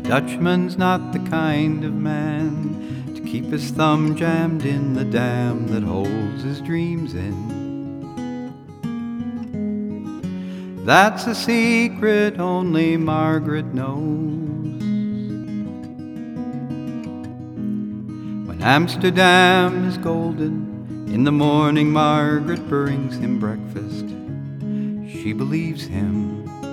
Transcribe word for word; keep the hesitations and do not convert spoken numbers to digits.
Dutchman's not the kind of man to keep his thumb jammed in the dam that holds his dreams in. That's a secret only Margaret knows. When Amsterdam is golden, in the morning Margaret brings him breakfast. She believes him